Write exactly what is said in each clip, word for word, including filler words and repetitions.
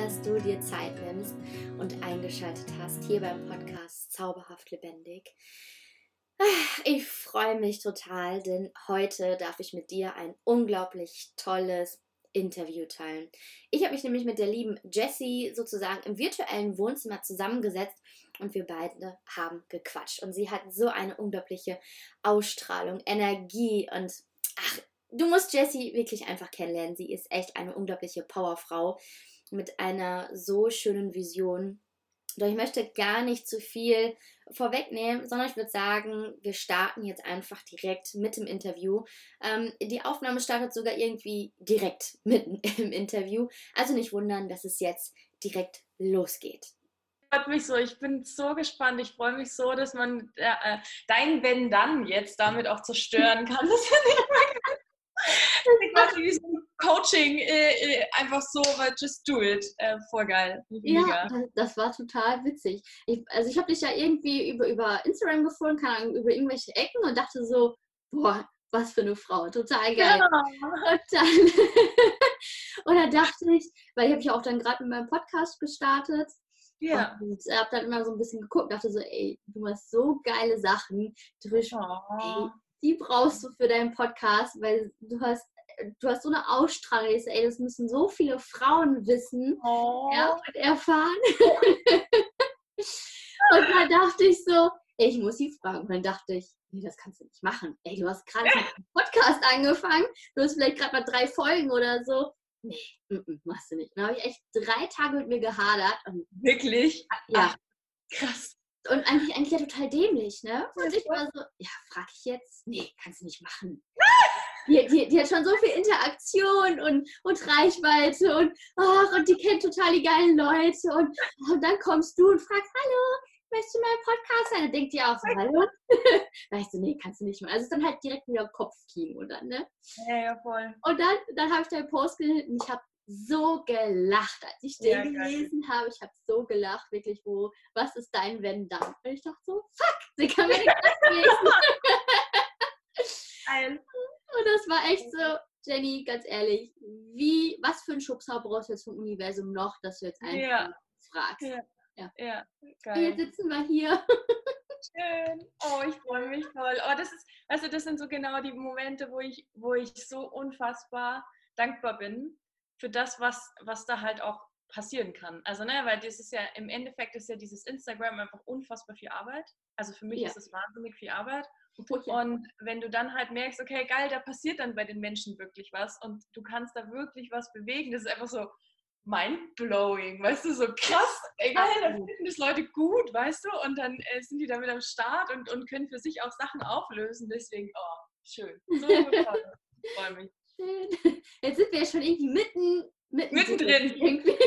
dass du dir Zeit nimmst und eingeschaltet hast hier beim Podcast Zauberhaft Lebendig. Ich freue mich total, denn heute darf ich mit dir ein unglaublich tolles Interview teilen. Ich habe mich nämlich mit der lieben Jessie sozusagen im virtuellen Wohnzimmer zusammengesetzt und wir beide haben gequatscht. Und sie hat so eine unglaubliche Ausstrahlung, Energie und ach, du musst Jessie wirklich einfach kennenlernen. Sie ist echt eine unglaubliche Powerfrau mit einer so schönen Vision. Doch ich möchte gar nicht zu viel vorwegnehmen, sondern ich würde sagen, wir starten jetzt einfach direkt mit dem Interview. Ähm, die Aufnahme startet sogar irgendwie direkt mitten im Interview. Also nicht wundern, dass es jetzt direkt losgeht. Freut mich so, ich bin so gespannt. Ich freue mich so, dass man äh, dein Wenn-Dann jetzt damit auch zerstören kann. Das finde ich mal ich mache wie so ein Coaching, äh, äh, einfach so, aber just do it. Äh, voll geil. Ja, das, das war total witzig. Ich, also ich habe dich ja irgendwie über, über Instagram gefunden, keine Ahnung, über irgendwelche Ecken und dachte so, boah, was für eine Frau, total geil. Ja. Und dann, und dann dachte ich, weil ich habe ja auch dann gerade mit meinem Podcast gestartet. Ja. Und habe dann immer so ein bisschen geguckt, dachte so, ey, du machst so geile Sachen, Trish, Oh. ey, die brauchst du für deinen Podcast, weil du hast, du hast so eine Ausstrahlung, ich so, ey, das müssen so viele Frauen wissen, Oh. ja, und erfahren. Und dann dachte ich so, ey, ich muss sie fragen. Und dann dachte ich, nee, das kannst du nicht machen. Ey, du hast gerade mit einem Podcast angefangen, du hast vielleicht gerade mal drei Folgen oder so. Nee, m -m, machst du nicht. Und dann habe ich echt drei Tage mit mir gehadert. Und wirklich? Ja. Ach, krass. Und eigentlich, eigentlich ja total dämlich, ne? Und ich war so, ja, frag ich jetzt? Nee, kannst du nicht machen. Die, die, die hat schon so viel Interaktion und, und Reichweite und, ach, und die kennt total die geilen Leute. Und, und dann kommst du und fragst, hallo, möchtest du mal Podcast sein? Dann denkt die auch so, hallo? Da ich so, nee, kannst du nicht machen. Also es ist dann halt direkt wieder Kopfkino dann, ne? Ja, ja, voll. Und dann, dann habe ich deinen Post gelesen und ich habe so gelacht, als ich den Ja, gelesen geil. habe. Ich habe so gelacht, wirklich, wo, was ist dein Wenn-Dann? Und ich dachte so, fuck, sie kann mir nicht lesen. Geil. Und das war echt so, Jenny, ganz ehrlich, wie, was für ein Schubser brauchst du jetzt vom Universum noch, dass du jetzt einfach Ja. fragst? Ja. Ja. Ja, Und jetzt sitzen wir hier. Schön. Oh, ich freue mich voll. Oh, das ist, also das sind so genau die Momente, wo ich, wo ich so unfassbar dankbar bin für das, was, was da halt auch passieren kann. Also, ne, weil das ist ja, im Endeffekt ist ja dieses Instagram einfach unfassbar viel Arbeit. Also für mich Ja. ist es wahnsinnig viel Arbeit. Oh, ja. Und wenn du dann halt merkst, okay, geil, da passiert dann bei den Menschen wirklich was und du kannst da wirklich was bewegen, das ist einfach so mind-blowing, weißt du, so krass, egal, da finden das Leute gut, weißt du, und dann äh, sind die damit am Start und, und können für sich auch Sachen auflösen, deswegen, oh, schön, so toll, ich freue mich. Schön. Jetzt sind wir ja schon irgendwie mitten, mitten mittendrin. Irgendwie.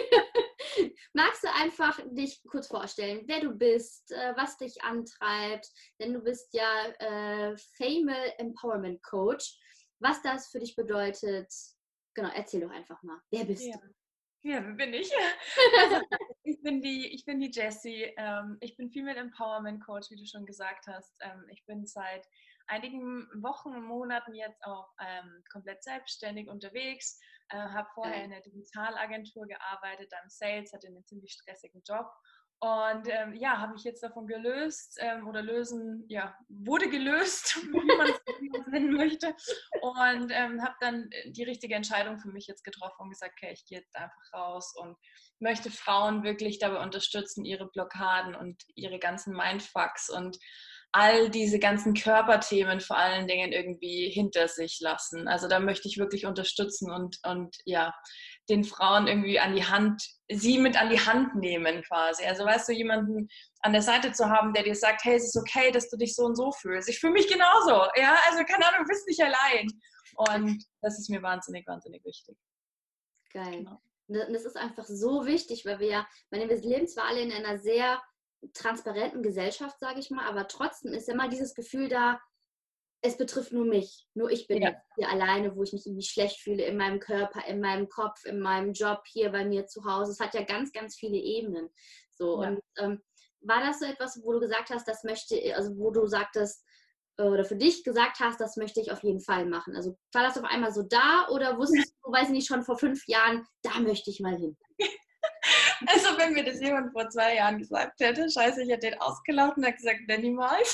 Magst du einfach dich kurz vorstellen, wer du bist, äh, was dich antreibt, denn du bist ja äh, Female Empowerment Coach, was das für dich bedeutet, genau, erzähl doch einfach mal, wer bist Ja. du? Ja, wer bin ich? Also, ich bin die, ich bin die Jessie. Ähm, ich bin Female Empowerment Coach, wie du schon gesagt hast. Ähm, ich bin seit einigen Wochen und Monaten jetzt auch ähm, komplett selbstständig unterwegs. Äh, habe vorher in der Digitalagentur gearbeitet, dann Sales, hatte einen ziemlich stressigen Job. Und ähm, ja, habe mich jetzt davon gelöst ähm, oder lösen, ja, wurde gelöst, wie man es nennen möchte. Und ähm, habe dann die richtige Entscheidung für mich jetzt getroffen und gesagt, okay, ich gehe jetzt einfach raus und möchte Frauen wirklich dabei unterstützen, ihre Blockaden und ihre ganzen Mindfucks und all diese ganzen Körperthemen vor allen Dingen irgendwie hinter sich lassen. Also da möchte ich wirklich unterstützen und, und ja, den Frauen irgendwie an die Hand, sie mit an die Hand nehmen quasi. Also weißt du, jemanden an der Seite zu haben, der dir sagt, hey, es ist okay, dass du dich so und so fühlst. Ich fühle mich genauso, ja, also keine Ahnung, du bist nicht allein. Und das ist mir wahnsinnig, wahnsinnig wichtig. Geil. Genau. Und das ist einfach so wichtig, weil wir ja, meine, wir leben zwar alle in einer sehr transparenten Gesellschaft, sage ich mal, aber trotzdem ist ja immer dieses Gefühl da, es betrifft nur mich, nur ich bin Ja. jetzt hier alleine, wo ich mich irgendwie schlecht fühle in meinem Körper, in meinem Kopf, in meinem Job, hier bei mir zu Hause. Es hat ja ganz, ganz viele Ebenen. So, Ja. und ähm, war das so etwas, wo du gesagt hast, das möchte, also wo du sagtest, äh, oder für dich gesagt hast, das möchte ich auf jeden Fall machen? Also war das auf einmal so da oder wusstest du, weiß ich nicht, schon vor fünf Jahren, da möchte ich mal hin? Also wenn mir das jemand vor zwei Jahren gesagt hätte, scheiße, ich hätte den ausgelacht und hätte gesagt, ne, niemals.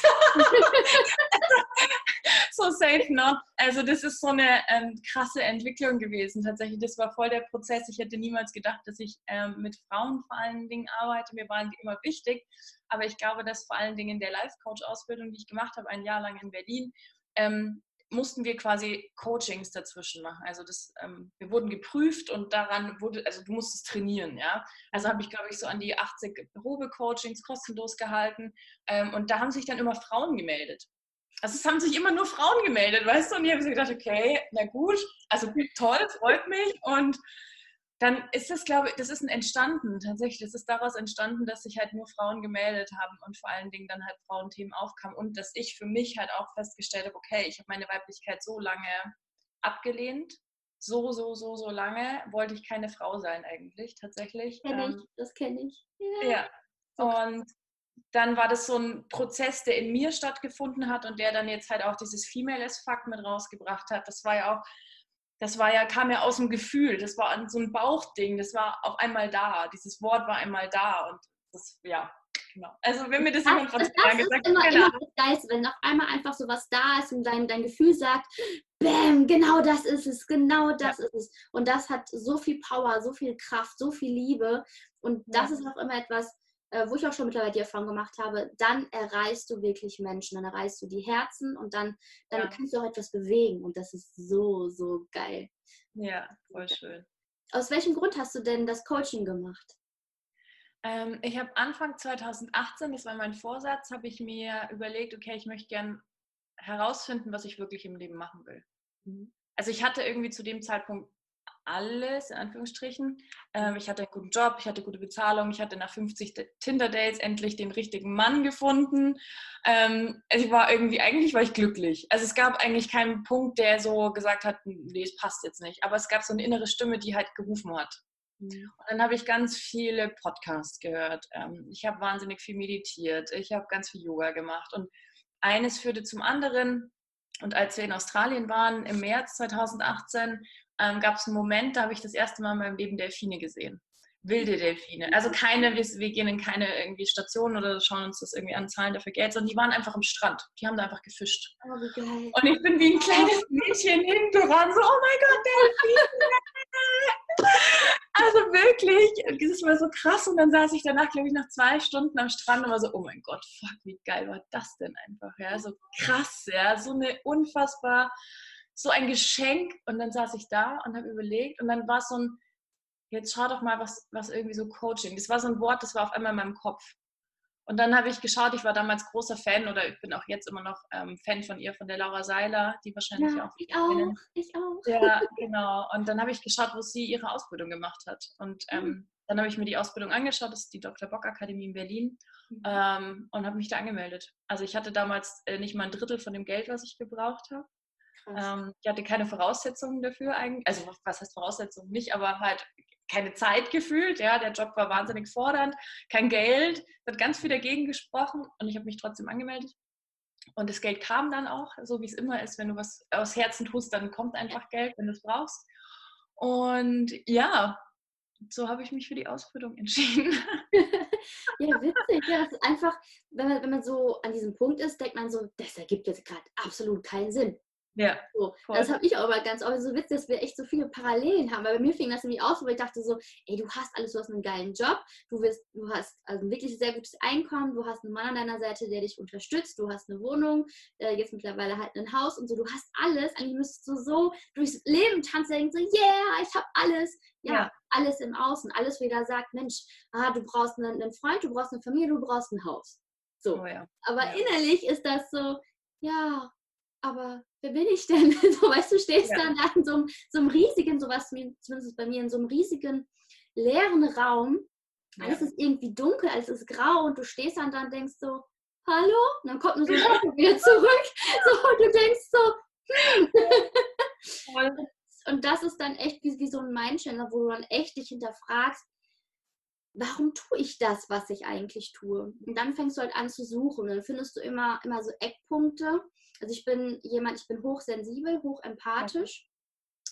So safe not. Also das ist so eine ähm, krasse Entwicklung gewesen tatsächlich. Das war voll der Prozess. Ich hätte niemals gedacht, dass ich ähm, mit Frauen vor allen Dingen arbeite. Mir waren die immer wichtig. Aber ich glaube, dass vor allen Dingen in der Life-Coach-Ausbildung, die ich gemacht habe, ein Jahr lang in Berlin, ähm, mussten wir quasi Coachings dazwischen machen. Also das, ähm, wir wurden geprüft und daran wurde, also du musstest trainieren, ja. Also habe ich, glaube ich, so an die achtzig Probe-Coachings kostenlos gehalten. Ähm, und da haben sich dann immer Frauen gemeldet. Also es haben sich immer nur Frauen gemeldet, weißt du? Und ich habe so gedacht, okay, na gut, also toll, freut mich. Und dann ist das, glaube ich, das ist entstanden, tatsächlich, das ist daraus entstanden, dass sich halt nur Frauen gemeldet haben und vor allen Dingen dann halt Frauenthemen aufkamen und dass ich für mich halt auch festgestellt habe, okay, ich habe meine Weiblichkeit so lange abgelehnt, so, so, so, so lange wollte ich keine Frau sein eigentlich, tatsächlich. Kenn ich, das kenne ich. Ja, ja. So Und dann war das so ein Prozess, der in mir stattgefunden hat und der dann jetzt halt auch dieses Female as Fuck mit rausgebracht hat. Das war ja auch, das war ja, kam ja aus dem Gefühl, das war so ein Bauchding, das war auf einmal da, dieses Wort war einmal da und das, ja, genau. Also wenn mir das, das jemand von zwei Jahren gesagt hat, immer, immer das Geilste, wenn auf einmal einfach so was da ist und dein, dein Gefühl sagt, bäm, genau das ist es, genau das ja. ist es. Und das hat so viel Power, so viel Kraft, so viel Liebe und das ja. ist auch immer etwas, wo ich auch schon mittlerweile die Erfahrung gemacht habe, dann erreichst du wirklich Menschen, dann erreichst du die Herzen und dann, dann ja. kannst du auch etwas bewegen und das ist so, so geil. Ja, voll schön. Aus welchem Grund hast du denn das Coaching gemacht? Ähm, ich habe Anfang zwanzig achtzehn, das war mein Vorsatz, habe ich mir überlegt, okay, ich möchte gern herausfinden, was ich wirklich im Leben machen will. Mhm. Also ich hatte irgendwie zu dem Zeitpunkt alles, in Anführungsstrichen. Ähm, ich hatte einen guten Job, ich hatte gute Bezahlung, ich hatte nach fünfzig Tinder-Dates endlich den richtigen Mann gefunden. Ähm, ich war irgendwie, eigentlich war ich glücklich. Also es gab eigentlich keinen Punkt, der so gesagt hat, nee, es passt jetzt nicht. Aber es gab so eine innere Stimme, die halt gerufen hat. Mhm. Und dann habe ich ganz viele Podcasts gehört. Ähm, ich habe wahnsinnig viel meditiert. Ich habe ganz viel Yoga gemacht. Und eines führte zum anderen. Und als wir in Australien waren, im März zwanzig achtzehn, ähm, gab es einen Moment, da habe ich das erste Mal in meinem Leben Delfine gesehen. Wilde Delfine. Also keine, wir, wir gehen in keine irgendwie Stationen oder schauen uns das irgendwie an, zahlen dafür Geld, sondern die waren einfach am Strand. Die haben da einfach gefischt. Oh, wie geil. Und ich bin wie ein kleines Mädchen hingerannt, so, oh mein Gott, Delfine! Also wirklich, das war so krass. Und dann saß ich danach, glaube ich, nach zwei Stunden am Strand und war so, oh mein Gott, fuck, wie geil war das denn einfach, ja, so krass, ja, so eine unfassbar, so ein Geschenk. Und dann saß ich da und habe überlegt und dann war es so ein, jetzt schau doch mal, was, was irgendwie so Coaching, das war so ein Wort, das war auf einmal in meinem Kopf. Und dann habe ich geschaut, ich war damals großer Fan oder ich bin auch jetzt immer noch ähm, Fan von ihr, von der Laura Seiler, die wahrscheinlich ja, auch. Ich auch, kennen. ich auch. Ja, genau. Und dann habe ich geschaut, wo sie ihre Ausbildung gemacht hat. Und ähm, mhm. dann habe ich mir die Ausbildung angeschaut, das ist die Doktor Bock Akademie in Berlin, mhm. ähm, und habe mich da angemeldet. Also ich hatte damals äh, nicht mal ein Drittel von dem Geld, was ich gebraucht habe. Ähm, ich hatte keine Voraussetzungen dafür eigentlich. Also was heißt Voraussetzungen? Nicht, aber halt keine Zeit gefühlt. Ja, der Job war wahnsinnig fordernd, kein Geld, hat ganz viel dagegen gesprochen und ich habe mich trotzdem angemeldet. Und das Geld kam dann auch, so wie es immer ist, wenn du was aus Herzen tust, dann kommt einfach Geld, wenn du es brauchst. Und ja, so habe ich mich für die Ausbildung entschieden. Ja, witzig. Ja, das ist einfach, wenn man, wenn man so an diesem Punkt ist, denkt man so, das ergibt jetzt gerade absolut keinen Sinn. Ja, so, das habe ich auch aber ganz oft so witzig, dass wir echt so viele Parallelen haben, weil bei mir fing das nämlich aus, wo ich dachte so, ey, du hast alles, du hast einen geilen Job, du wirst, du hast also ein wirklich sehr gutes Einkommen, du hast einen Mann an deiner Seite, der dich unterstützt, du hast eine Wohnung, äh, jetzt mittlerweile halt ein Haus und so, du hast alles, eigentlich müsstest du so durchs Leben tanzen, denken so, yeah, ich habe alles, ja, ja, alles im Außen, alles wieder sagt, Mensch, ah, du brauchst einen, einen Freund, du brauchst eine Familie, du brauchst ein Haus, so, oh ja. aber ja. innerlich ist das so, ja, aber wer bin ich denn? So, weißt du, stehst ja. dann da in so einem, so einem riesigen, sowas zumindest bei mir, in so einem riesigen leeren Raum. Ja. Alles ist irgendwie dunkel, alles ist grau und du stehst dann da und denkst so, hallo? Und dann kommt nur so ein Auto wieder zurück. So, und du denkst so, hm. Und das ist dann echt wie, wie so ein Mindchannel, wo du dann echt dich hinterfragst, warum tue ich das, was ich eigentlich tue? Und dann fängst du halt an zu suchen. Und dann findest du immer, immer so Eckpunkte. Also ich bin jemand, ich bin hochsensibel, hochempathisch.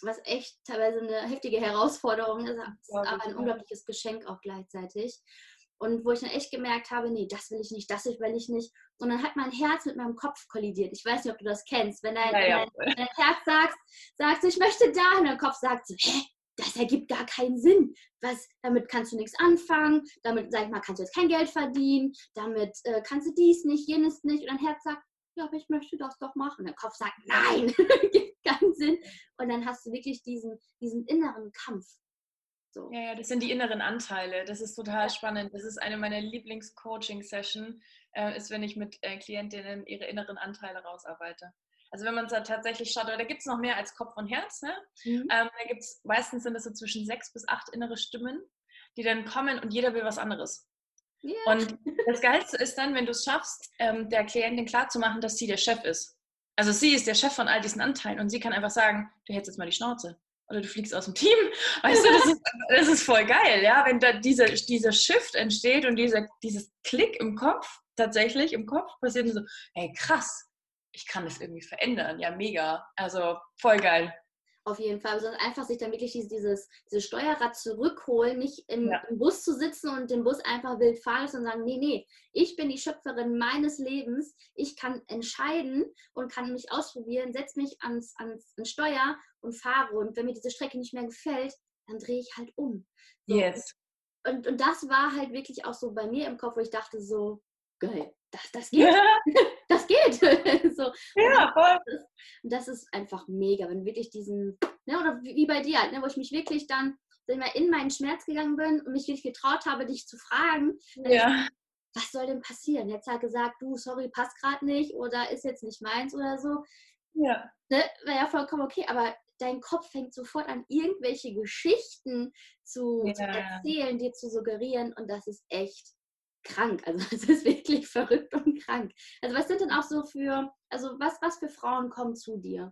was echt teilweise eine heftige Herausforderung ist, ist Glaube aber ich, ein ja. unglaubliches Geschenk auch gleichzeitig. Und wo ich dann echt gemerkt habe, nee, das will ich nicht, das will ich nicht. Und dann hat mein Herz mit meinem Kopf kollidiert. Ich weiß nicht, ob du das kennst. Wenn dein, Ja, wenn ja, dein, voll. wenn dein Herz sagt, sagt so, ich möchte da, und dein Kopf sagt so, hä, das ergibt gar keinen Sinn. Was, damit kannst du nichts anfangen, damit, sag ich mal, kannst du jetzt kein Geld verdienen, damit äh, kannst du dies nicht, jenes nicht. Und dein Herz sagt, ja, aber ich möchte das doch machen. Und der Kopf sagt, nein, gibt keinen Sinn. Und dann hast du wirklich diesen, diesen inneren Kampf. So. Ja, ja, das sind die inneren Anteile. Das ist total spannend. Das ist eine meiner Lieblings-Coaching-Sessions, äh, ist, wenn ich mit äh, Klientinnen ihre inneren Anteile rausarbeite. Also wenn man es da tatsächlich schaut, aber da gibt es noch mehr als Kopf und Herz. Ne? Mhm. Ähm, da gibt es, meistens sind es so zwischen sechs bis acht innere Stimmen, die dann kommen und jeder will was anderes. Ja. Und das Geilste ist dann, wenn du es schaffst, ähm, der Klientin klarzumachen, dass sie der Chef ist. Also sie ist der Chef von all diesen Anteilen und sie kann einfach sagen, du hältst jetzt mal die Schnauze oder du fliegst aus dem Team. Weißt du, das ist, das ist voll geil, ja, wenn da dieser, dieser Shift entsteht und dieser, dieses Klick im Kopf, tatsächlich im Kopf, passiert so, hey krass, ich kann das irgendwie verändern, ja mega, also voll geil. Auf jeden Fall, sondern einfach sich dann wirklich dieses, dieses, dieses Steuerrad zurückholen, nicht im, Ja. im Bus zu sitzen und den Bus einfach wild fahren und sagen, nee, nee, ich bin die Schöpferin meines Lebens, ich kann entscheiden und kann mich ausprobieren, setze mich ans, ans, ans Steuer und fahre, und wenn mir diese Strecke nicht mehr gefällt, dann drehe ich halt um. So. Yes. Und, und das war halt wirklich auch so bei mir im Kopf, wo ich dachte so, geil, das, das geht, Ja, das geht. So. ja, voll. Und das ist einfach mega, wenn wirklich diesen, ne, oder wie bei dir halt, ne, wo ich mich wirklich dann sag ich mal, in meinen Schmerz gegangen bin und mich wirklich getraut habe, dich zu fragen, Ja. was soll denn passieren? Jetzt halt gesagt, du, sorry, passt gerade nicht oder ist jetzt nicht meins oder so. Ja. Ne, wäre ja vollkommen okay, aber dein Kopf fängt sofort an, irgendwelche Geschichten zu, Ja. zu erzählen, dir zu suggerieren, und das ist echt krank. Also es ist wirklich verrückt und krank. Also was sind denn auch so für, also was, was für Frauen kommen zu dir?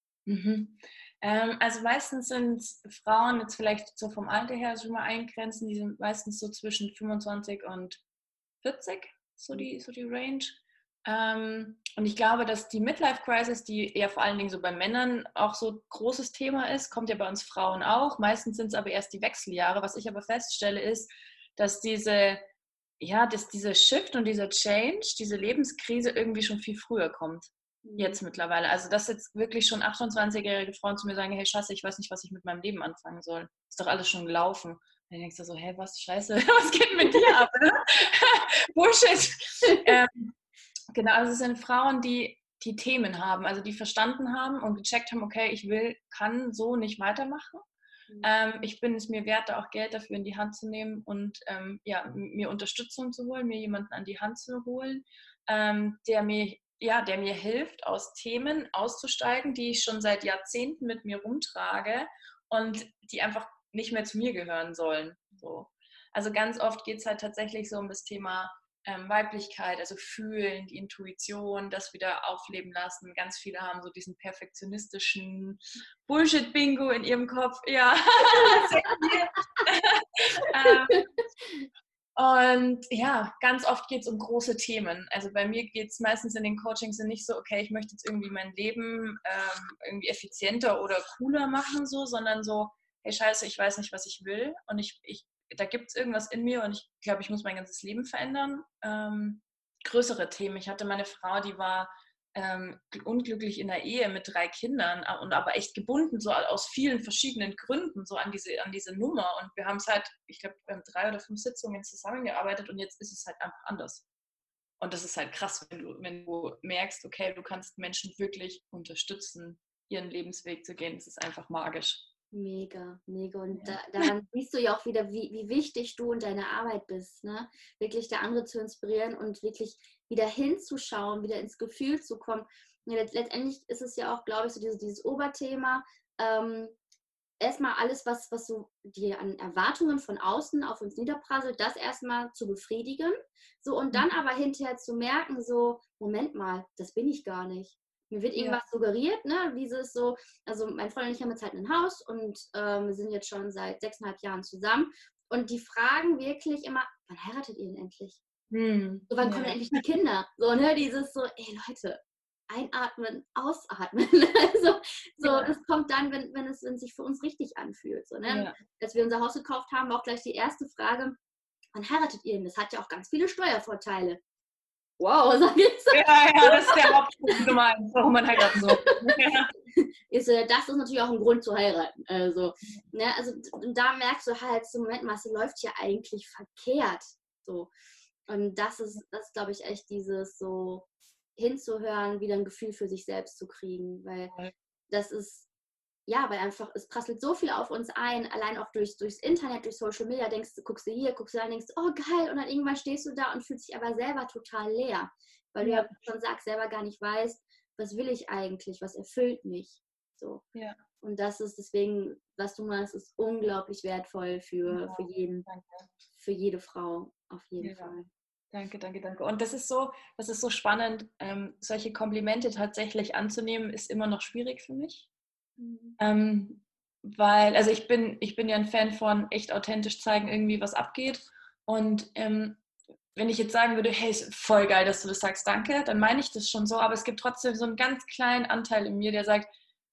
Mhm. Ähm, also meistens sind Frauen jetzt vielleicht so vom Alter her schon mal eingrenzen, die sind meistens so zwischen fünfundzwanzig und vierzig, so die, so die Range. Ähm, und ich glaube, dass die Midlife-Crisis, die eher vor allen Dingen so bei Männern auch so ein großes Thema ist, kommt ja bei uns Frauen auch. Meistens sind es aber erst die Wechseljahre. Was ich aber feststelle, ist, dass diese, ja, dass dieser Shift und dieser Change, diese Lebenskrise irgendwie schon viel früher kommt. Jetzt mittlerweile. Also, dass jetzt wirklich schon achtundzwanzigjährige Frauen zu mir sagen, hey Scheiße, ich weiß nicht, was ich mit meinem Leben anfangen soll. Ist doch alles schon gelaufen. Und dann denkst du so, hey, was, Scheiße, was geht mit dir ab? Bullshit. Ähm, genau, also es sind Frauen, die die Themen haben, also die verstanden haben und gecheckt haben, okay, ich will, kann so nicht weitermachen. Mhm. Ähm, ich bin es mir wert, da auch Geld dafür in die Hand zu nehmen und ähm, ja, mir Unterstützung zu holen, mir jemanden an die Hand zu holen, ähm, der mir ja, der mir hilft, aus Themen auszusteigen, die ich schon seit Jahrzehnten mit mir rumtrage und die einfach nicht mehr zu mir gehören sollen. So. Also ganz oft geht es halt tatsächlich so um das Thema ähm, Weiblichkeit, also fühlen, die Intuition, das wieder aufleben lassen. Ganz viele haben so diesen perfektionistischen Bullshit-Bingo in ihrem Kopf. Ja, ähm, und ja, ganz oft geht es um große Themen. Also bei mir geht es meistens in den Coachings nicht so, okay, ich möchte jetzt irgendwie mein Leben ähm, irgendwie effizienter oder cooler machen, so, sondern so, hey Scheiße, ich weiß nicht, was ich will, und ich, ich da gibt es irgendwas in mir und ich glaube, ich muss mein ganzes Leben verändern. Ähm, größere Themen. Ich hatte meine Frau, die war ähm, unglücklich in der Ehe mit drei Kindern und aber echt gebunden, so aus vielen verschiedenen Gründen, so an diese, an diese Nummer. Und wir haben es halt, ich glaube, wir haben drei oder fünf Sitzungen zusammengearbeitet und jetzt ist es halt einfach anders. Und das ist halt krass, wenn du, wenn du merkst, okay, du kannst Menschen wirklich unterstützen, ihren Lebensweg zu gehen. Das ist einfach magisch. Mega, mega. Und Ja. da, daran siehst du ja auch wieder, wie, wie wichtig du und deine Arbeit bist, ne? Wirklich der andere zu inspirieren und wirklich wieder hinzuschauen, wieder ins Gefühl zu kommen. Ja, letztendlich ist es ja auch, glaube ich, so dieses, dieses Oberthema. Ähm, erstmal alles, was, was so dir an Erwartungen von außen auf uns niederprasselt, das erstmal zu befriedigen. So, und dann aber hinterher zu merken, so, Moment mal, das bin ich gar nicht. Mir wird irgendwas ja. suggeriert, ne? Dieses so, also mein Freund und ich haben jetzt halt ein Haus und ähm, wir sind jetzt schon seit sechseinhalb Jahren zusammen. Und die fragen wirklich immer, wann heiratet ihr denn endlich? Hm. So, wann Ja. kommen denn endlich die Kinder? So, ne? Dieses so, ey Leute, einatmen, ausatmen. Also so, Ja. das kommt dann, wenn, wenn, es, wenn es sich für uns richtig anfühlt. So, ne? Ja. Als wir unser Haus gekauft haben, war auch gleich die erste Frage, wann heiratet ihr denn? Das hat ja auch ganz viele Steuervorteile. Wow, sag ich so. Ja, ja, das ist der Hauptgrund Nummer eins, warum man heiraten soll. Ja. Ist, äh, das ist natürlich auch ein Grund zu heiraten. Also, ne, also und da merkst du halt, so Moment, was läuft hier eigentlich verkehrt? So. Und das ist, das glaube ich, echt dieses so hinzuhören, wieder ein Gefühl für sich selbst zu kriegen, weil das ist, ja, weil einfach, es prasselt so viel auf uns ein, allein auch durch, durchs Internet, durch Social Media, denkst du, guckst du hier, guckst du da, denkst, oh geil, und dann irgendwann stehst du da und fühlst dich aber selber total leer, weil Ja. du ja schon sagst, selber gar nicht weißt, was will ich eigentlich, was erfüllt mich, so. Ja. Und das ist deswegen, was du machst, ist unglaublich wertvoll für, Ja. für jeden, Danke. für jede Frau, auf jeden Ja. Fall. Danke, danke, danke. Und das ist so, das ist so spannend, ähm, solche Komplimente tatsächlich anzunehmen, ist immer noch schwierig für mich. Mhm. Ähm, weil, also ich bin, ich bin ja ein Fan von echt authentisch zeigen, irgendwie was abgeht. Und ähm, wenn ich jetzt sagen würde, hey, ist voll geil, dass du das sagst, danke, dann meine ich das schon so, aber es gibt trotzdem so einen ganz kleinen Anteil in mir, der sagt,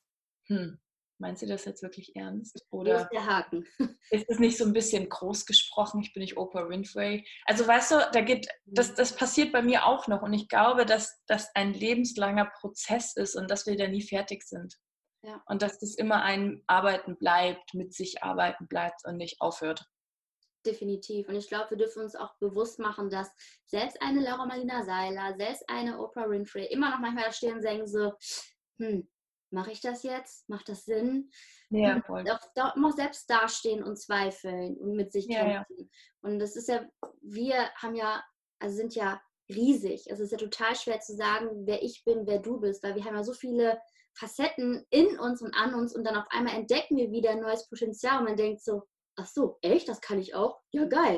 hm, meinst du das jetzt wirklich ernst? Wo ist Oder der Haken? ist es nicht so ein bisschen groß gesprochen? Ich bin nicht Oprah Winfrey. Also weißt du, da geht, das, das passiert bei mir auch noch und ich glaube, dass das ein lebenslanger Prozess ist und dass wir da nie fertig sind. Ja. Und dass das immer ein Arbeiten bleibt, mit sich arbeiten bleibt und nicht aufhört. Definitiv. Und ich glaube, wir dürfen uns auch bewusst machen, dass selbst eine Laura Marlina Seiler, selbst eine Oprah Winfrey immer noch manchmal da stehen und sagen so, hm, mache ich das jetzt? Macht das Sinn? Ja, voll. Da, da muss selbst dastehen und zweifeln und mit sich Ja, kämpfen. ja. Und das ist ja, wir haben ja, also sind ja riesig. Es ist ja total schwer zu sagen, wer ich bin, wer du bist, weil wir haben ja so viele Facetten in uns und an uns und dann auf einmal entdecken wir wieder ein neues Potenzial und man denkt so, ach so, echt, das kann ich auch? Ja, geil.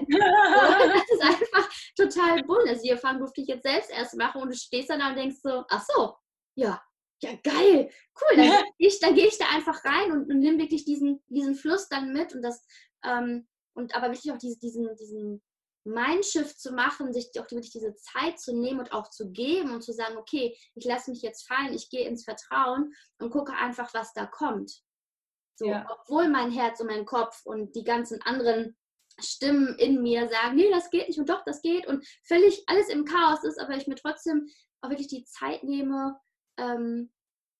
Das ist einfach total bunt. Also die Erfahrung durfte ich jetzt selbst erst machen und du stehst dann da und denkst so, ach so, ja, ja, geil, cool, dann gehe ich, dann gehe ich da einfach rein und, und nimm wirklich diesen, diesen Fluss dann mit und das, ähm, und aber wirklich auch diese, diesen, diesen Mindshift zu machen, sich auch wirklich diese Zeit zu nehmen und auch zu geben und zu sagen, okay, ich lasse mich jetzt fallen, ich gehe ins Vertrauen und gucke einfach, was da kommt. So, Ja. obwohl mein Herz und mein Kopf und die ganzen anderen Stimmen in mir sagen, nee, das geht nicht und doch, das geht und völlig alles im Chaos ist, aber ich mir trotzdem auch wirklich die Zeit nehme, ähm,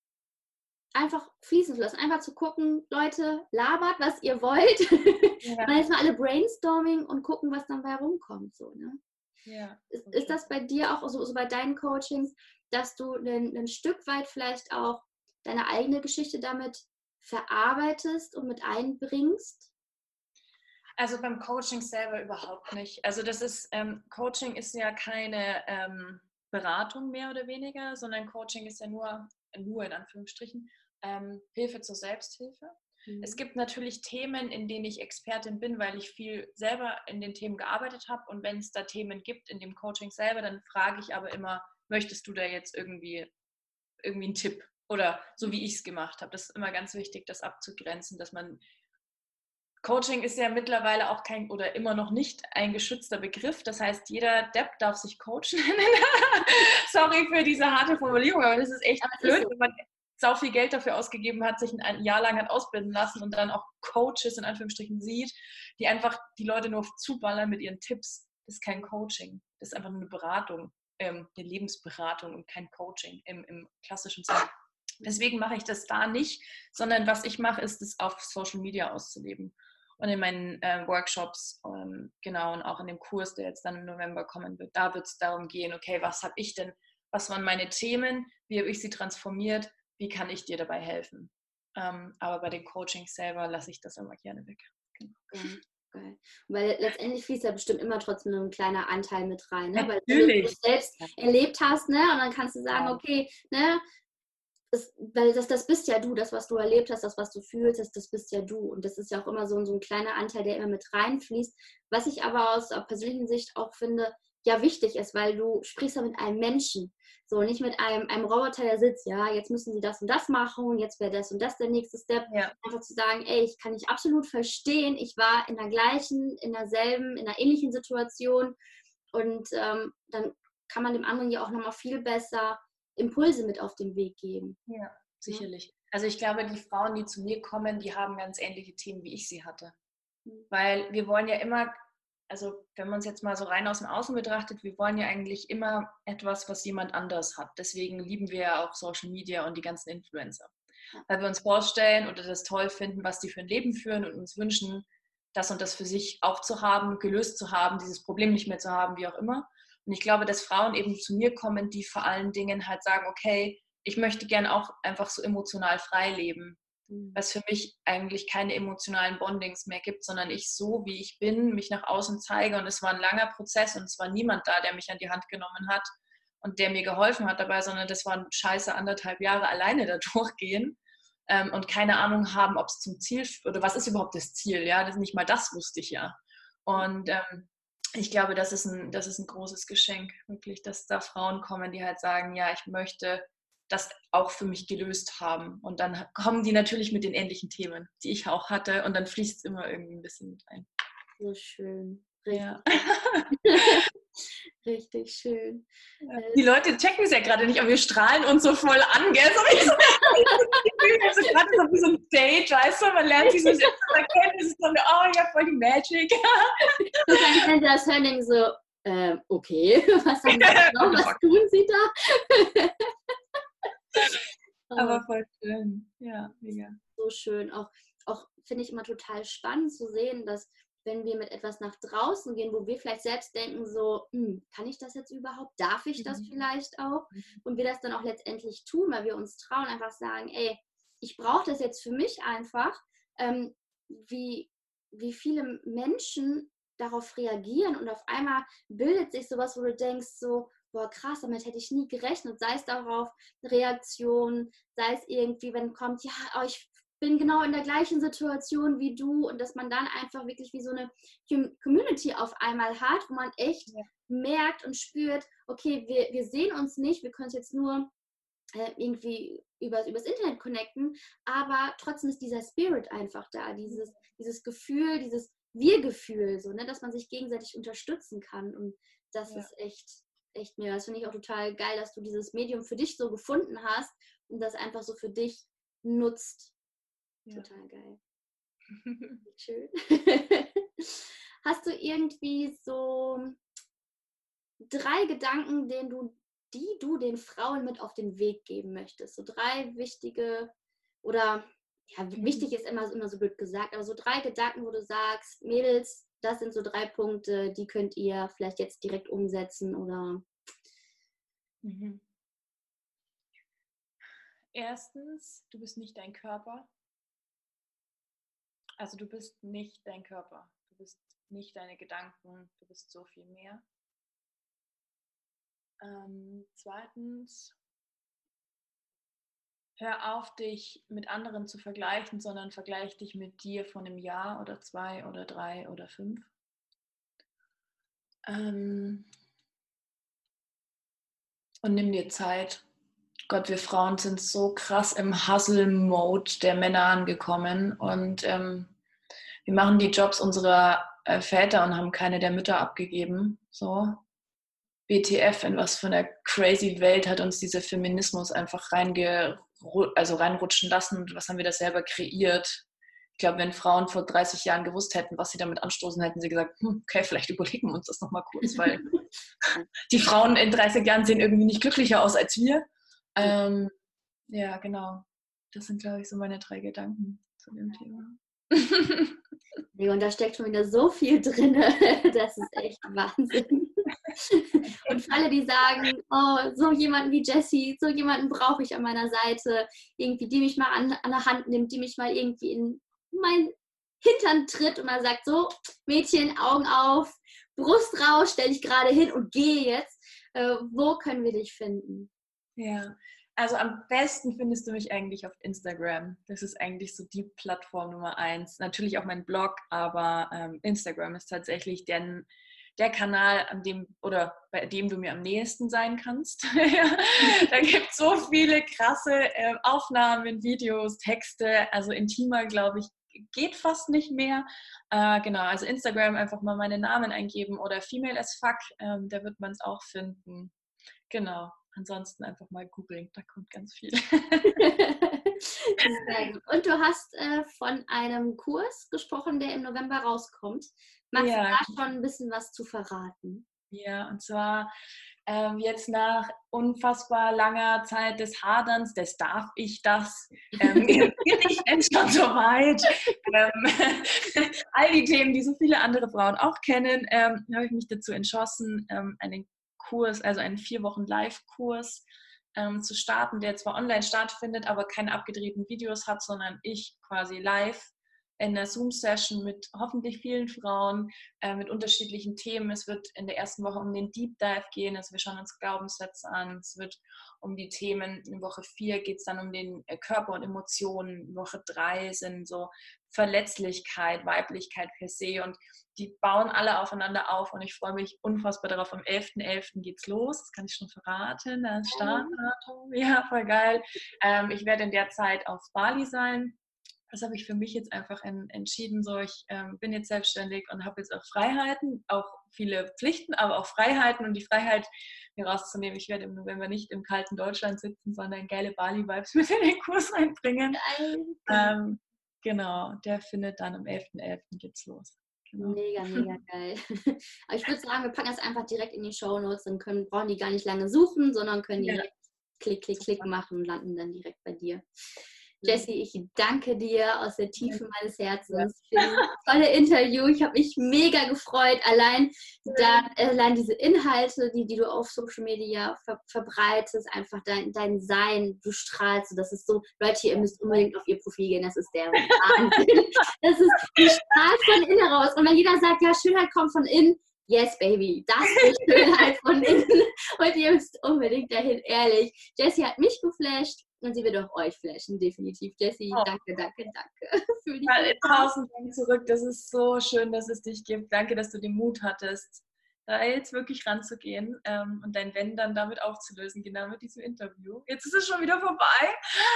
einfach fließen zu lassen, einfach zu gucken, Leute, labert, was ihr wollt. Ja. Und jetzt mal alle Brainstorming und gucken, was dann bei rumkommt. So, ne? Ja. Ist, ist das bei dir auch so, so bei deinen Coachings, dass du ein, ein Stück weit vielleicht auch deine eigene Geschichte damit verarbeitest und mit einbringst? Also beim Coaching selber überhaupt nicht. Also das ist, ähm, Coaching ist ja keine ähm, Beratung mehr oder weniger, sondern Coaching ist ja nur, nur in Anführungsstrichen, ähm, Hilfe zur Selbsthilfe. Mhm. Es gibt natürlich Themen, in denen ich Expertin bin, weil ich viel selber in den Themen gearbeitet habe und wenn es da Themen gibt in dem Coaching selber, dann frage ich aber immer, möchtest du da jetzt irgendwie, irgendwie einen Tipp? Oder so wie ich es gemacht habe. Das ist immer ganz wichtig, das abzugrenzen, dass man Coaching ist ja mittlerweile auch kein oder immer noch nicht ein geschützter Begriff. Das heißt, jeder Depp darf sich Coach nennen. Sorry für diese harte Formulierung, aber das ist echt Aber es blöd, ist so. wenn man sau viel Geld dafür ausgegeben hat, sich ein Jahr lang hat ausbilden lassen und dann auch Coaches in Anführungsstrichen sieht, die einfach die Leute nur zuballern mit ihren Tipps. Das ist kein Coaching. Das ist einfach nur eine Beratung, ähm, eine Lebensberatung und kein Coaching im, im klassischen Sinne. Deswegen mache ich das da nicht, sondern was ich mache, ist es auf Social Media auszuleben. Und in meinen äh, Workshops, ähm, genau, und auch in dem Kurs, der jetzt dann im November kommen wird, da wird es darum gehen, okay, was habe ich denn, was waren meine Themen, wie habe ich sie transformiert, wie kann ich dir dabei helfen? Ähm, aber bei den Coachings selber lasse ich das immer gerne weg. Genau. Geil, geil. Weil letztendlich fließt ja bestimmt immer trotzdem ein kleiner Anteil mit rein, ne? Weil Natürlich. du es selbst erlebt hast, ne? Und dann kannst du sagen, Ja. okay, ne? Das, weil das, das bist ja du, das, was du erlebt hast, das, was du fühlst, das, das bist ja du. Und das ist ja auch immer so, so ein kleiner Anteil, der immer mit reinfließt. Was ich aber aus persönlicher Sicht auch finde, ja wichtig ist, weil du sprichst ja mit einem Menschen. So, nicht mit einem, einem Roboter, der sitzt, ja, jetzt müssen sie das und das machen und jetzt wäre das und das der nächste Step. Ja. Einfach zu sagen, ey, ich kann dich absolut verstehen, ich war in der gleichen, in derselben, in einer ähnlichen Situation und ähm, dann kann man dem anderen ja auch nochmal viel besser Impulse mit auf den Weg geben. Ja, sicherlich. Also ich glaube, die Frauen, die zu mir kommen, die haben ganz ähnliche Themen, wie ich sie hatte. Mhm. Weil wir wollen ja immer, also wenn man es jetzt mal so rein aus dem Außen betrachtet, wir wollen ja eigentlich immer etwas, was jemand anders hat. Deswegen lieben wir ja auch Social Media und die ganzen Influencer. Ja. Weil wir uns vorstellen oder das toll finden, was die für ein Leben führen und uns wünschen, das und das für sich auch zu haben, gelöst zu haben, dieses Problem nicht mehr zu haben, wie auch immer. Und ich glaube, dass Frauen eben zu mir kommen, die vor allen Dingen halt sagen, okay, ich möchte gern auch einfach so emotional frei leben, mhm. was für mich eigentlich keine emotionalen Bondings mehr gibt, sondern ich so, wie ich bin, mich nach außen zeige. Und es war ein langer Prozess und es war niemand da, der mich an die Hand genommen hat und der mir geholfen hat dabei, sondern das waren scheiße anderthalb Jahre alleine da durchgehen ähm, und keine Ahnung haben, ob es zum Ziel, oder was ist überhaupt das Ziel, ja, das, nicht mal das wusste ich ja. Und ähm, ich glaube, das ist, ein, das ist ein großes Geschenk, wirklich, dass da Frauen kommen, die halt sagen, ja, ich möchte das auch für mich gelöst haben. Und dann kommen die natürlich mit den ähnlichen Themen, die ich auch hatte. Und dann fließt es immer irgendwie ein bisschen mit ein. So schön. Richtig. Ja. Richtig schön. Die Leute checken es ja gerade nicht, aber wir strahlen uns so voll an, gell? So wie so, also gerade so wie so ein Date, weißt du, man lernt sich so erkennen, es ist so eine, oh ja, voll die Magic. Und dann das Hörning so, ähm, okay, was haben Sie noch, was tun Sie da? Aber voll schön, ja, mega. So schön, auch, auch finde ich immer total spannend zu sehen, dass wenn wir mit etwas nach draußen gehen, wo wir vielleicht selbst denken, so, hm, kann ich das jetzt überhaupt? Darf ich das mhm. vielleicht auch? Und wir das dann auch letztendlich tun, weil wir uns trauen, einfach sagen, ey, ich brauche das jetzt für mich einfach, ähm, wie, wie viele Menschen darauf reagieren und auf einmal bildet sich sowas, wo du denkst, so, boah, krass, damit hätte ich nie gerechnet, sei es darauf Reaktionen, sei es irgendwie, wenn kommt, ja, oh, ich bin genau in der gleichen Situation wie du und dass man dann einfach wirklich wie so eine Community auf einmal hat, wo man echt ja. merkt und spürt, okay, wir, wir sehen uns nicht, wir können es jetzt nur äh, irgendwie über, übers Internet connecten, aber trotzdem ist dieser Spirit einfach da, dieses, dieses Gefühl, dieses Wir-Gefühl, so, ne, dass man sich gegenseitig unterstützen kann und das ja. ist echt, echt mega. Das finde ich auch total geil, dass du dieses Medium für dich so gefunden hast und das einfach so für dich nutzt. Ja. Total geil. Schön. Hast du irgendwie so drei Gedanken, den du, die du den Frauen mit auf den Weg geben möchtest? So drei wichtige, oder ja, mhm. wichtig ist immer, immer so blöd gesagt, aber so drei Gedanken, wo du sagst, Mädels, das sind so drei Punkte, die könnt ihr vielleicht jetzt direkt umsetzen oder... Mhm. Erstens, du bist nicht dein Körper. Also du bist nicht dein Körper, du bist nicht deine Gedanken, du bist so viel mehr. Ähm, zweitens, hör auf, dich mit anderen zu vergleichen, sondern vergleich dich mit dir von einem Jahr oder zwei oder drei oder fünf. Ähm, und nimm dir Zeit. Gott, wir Frauen sind so krass im Hustle-Mode der Männer angekommen und ähm, wir machen die Jobs unserer äh, Väter und haben keine der Mütter abgegeben. So. W T F, in was für einer crazy Welt hat uns dieser Feminismus einfach reinge, also reinrutschen lassen und was haben wir da selber kreiert? Ich glaube, wenn Frauen vor dreißig Jahren gewusst hätten, was sie damit anstoßen, hätten sie gesagt, hm, okay, vielleicht überlegen wir uns das nochmal kurz, weil die Frauen in dreißig Jahren sehen irgendwie nicht glücklicher aus als wir. Ähm, ja, genau. Das sind, glaube ich, so meine drei Gedanken zu dem Thema. Nee, und da steckt schon wieder so viel drin, das ist echt Wahnsinn. Und für alle, die sagen, oh, so jemanden wie Jessie, so jemanden brauche ich an meiner Seite, irgendwie, die mich mal an, an der Hand nimmt, die mich mal irgendwie in mein Hintern tritt und mal sagt, so, Mädchen, Augen auf, Brust raus, stell dich gerade hin und geh jetzt. Äh, wo können wir dich finden? Ja, also am besten findest du mich eigentlich auf Instagram. Das ist eigentlich so die Plattform Nummer eins. Natürlich auch mein Blog, aber ähm, Instagram ist tatsächlich der, der Kanal, an dem oder bei dem du mir am nächsten sein kannst. Da gibt es so viele krasse äh, Aufnahmen, Videos, Texte. Also intimer, glaube ich, geht fast nicht mehr. Äh, genau, also Instagram einfach mal meine Namen eingeben oder Female as Fuck, ähm, da wird man es auch finden. Genau. ansonsten einfach mal googeln, da kommt ganz viel. Sehr gut. Und du hast äh, von einem Kurs gesprochen, der im November rauskommt. Magst Ja, du da schon ein bisschen was zu verraten? Ja, und zwar ähm, jetzt nach unfassbar langer Zeit des Haderns, des darf ich das, ähm, bin ich denn schon so weit. Ähm, all die Themen, die so viele andere Frauen auch kennen, ähm, habe ich mich dazu entschlossen, ähm, einen Kurs, also einen vier Wochen Live-Kurs ähm, zu starten, der zwar online stattfindet, aber keine abgedrehten Videos hat, sondern ich quasi live in einer Zoom-Session mit hoffentlich vielen Frauen, äh, mit unterschiedlichen Themen. Es wird in der ersten Woche um den Deep Dive gehen, also wir schauen uns Glaubenssätze an. Es wird um die Themen, in Woche vier geht es dann um den äh, Körper und Emotionen. Woche drei sind so Verletzlichkeit, Weiblichkeit per se und die bauen alle aufeinander auf und ich freue mich unfassbar darauf. Am elften elften geht's los, das kann ich schon verraten, das Startdatum. Ja, voll geil. Ähm, ich werde in der Zeit auf Bali sein. Das habe ich für mich jetzt einfach en, entschieden. So, ich ähm, bin jetzt selbstständig und habe jetzt auch Freiheiten, auch viele Pflichten, aber auch Freiheiten und die Freiheit, mir rauszunehmen. Ich werde im November nicht im kalten Deutschland sitzen, sondern geile Bali-Vibes mit in den Kurs einbringen. Geil. Ähm, genau, der findet dann am elften elften geht's los. Genau. Mega, mega geil. Aber ich würde sagen, wir packen das einfach direkt in die Shownotes, dann können, brauchen die gar nicht lange suchen, sondern können Ja. direkt klick, klick, klick machen und landen dann direkt bei dir. Jessie, ich danke dir aus der Tiefe meines Herzens für dieses tolle Interview. Ich habe mich mega gefreut, allein, da, allein diese Inhalte, die, die du auf Social Media ver verbreitest, einfach dein, dein Sein, du strahlst. Das ist so, Leute, ihr müsst unbedingt auf ihr Profil gehen, das ist der Wahnsinn. Das ist, du strahlst von innen raus. Und wenn jeder sagt, ja, Schönheit kommt von innen, yes, baby, das ist Schönheit von innen. Und ihr müsst unbedingt dahin, ehrlich. Jessie hat mich geflasht. Und sie wird auch euch flashen, definitiv. Jessie, oh. danke, danke, danke. Für die Mal tausend Dank zurück. Das ist so schön, dass es dich gibt. Danke, dass du den Mut hattest, da jetzt wirklich ranzugehen ähm, und dein Wenn dann damit aufzulösen, genau mit diesem Interview. Jetzt ist es schon wieder vorbei.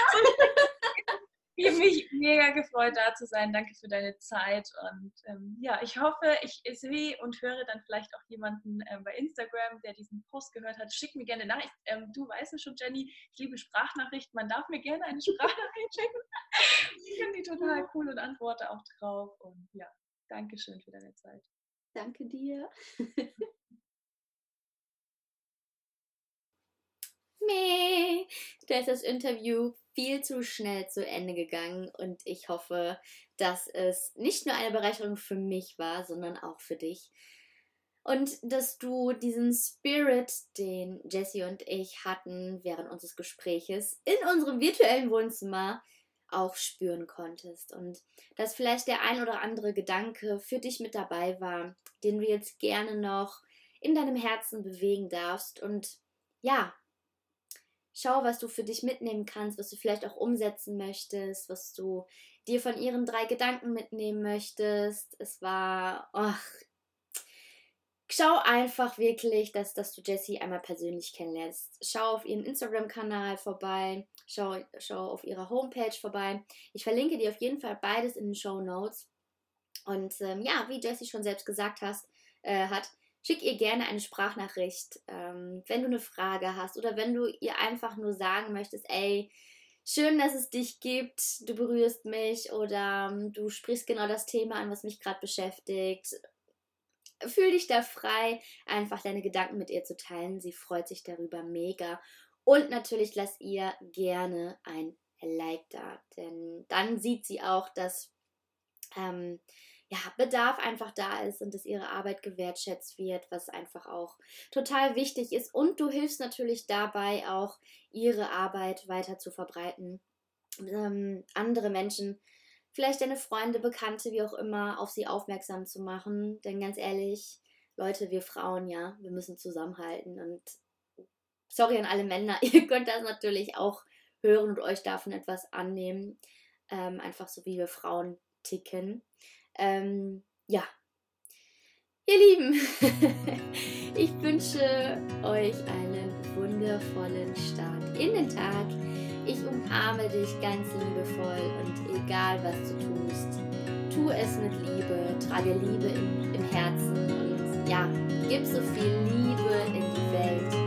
Ich habe mich mega gefreut, da zu sein. Danke für deine Zeit. Und ähm, ja, ich hoffe, ich sehe und höre dann vielleicht auch jemanden ähm, bei Instagram, der diesen Post gehört hat. Schick mir gerne Nachricht. Ähm, du weißt es schon, Jenny, ich liebe Sprachnachrichten. Man darf mir gerne eine Sprachnachricht schicken. Ich finde die total cool und antworte auch drauf. Und ja, danke schön für deine Zeit. Danke dir. Meh, da ist das Interview viel zu schnell zu Ende gegangen und ich hoffe, dass es nicht nur eine Bereicherung für mich war, sondern auch für dich. Und dass du diesen Spirit, den Jessie und ich hatten während unseres Gespräches in unserem virtuellen Wohnzimmer, auch spüren konntest. Und dass vielleicht der ein oder andere Gedanke für dich mit dabei war, den du jetzt gerne noch in deinem Herzen bewegen darfst. Und ja, schau, was du für dich mitnehmen kannst, was du vielleicht auch umsetzen möchtest, was du dir von ihren drei Gedanken mitnehmen möchtest. Es war, ach, schau einfach wirklich, dass, dass du Jessie einmal persönlich kennenlernst. Schau auf ihren Instagram-Kanal vorbei, schau, schau auf ihrer Homepage vorbei. Ich verlinke dir auf jeden Fall beides in den Shownotes. Und ähm, ja, wie Jessie schon selbst gesagt hast, äh, hat, schick ihr gerne eine Sprachnachricht, ähm, wenn du eine Frage hast oder wenn du ihr einfach nur sagen möchtest, ey, schön, dass es dich gibt, du berührst mich oder ähm, du sprichst genau das Thema an, was mich gerade beschäftigt. Fühl dich da frei, einfach deine Gedanken mit ihr zu teilen. Sie freut sich darüber mega. Und natürlich lass ihr gerne ein Like da, denn dann sieht sie auch, dass ähm, ja, Bedarf einfach da ist und dass ihre Arbeit gewertschätzt wird, was einfach auch total wichtig ist. Und du hilfst natürlich dabei auch, ihre Arbeit weiter zu verbreiten. Ähm, andere Menschen, vielleicht deine Freunde, Bekannte, wie auch immer, auf sie aufmerksam zu machen. Denn ganz ehrlich, Leute, wir Frauen, ja, wir müssen zusammenhalten. Und sorry an alle Männer, ihr könnt das natürlich auch hören und euch davon etwas annehmen. Ähm, einfach so, wie wir Frauen ticken. Ähm, ja, ihr Lieben, ich wünsche euch einen wundervollen Start in den Tag. Ich umarme dich ganz liebevoll und egal was du tust, tu es mit Liebe, trage Liebe im, im Herzen und ja, gib so viel Liebe in die Welt,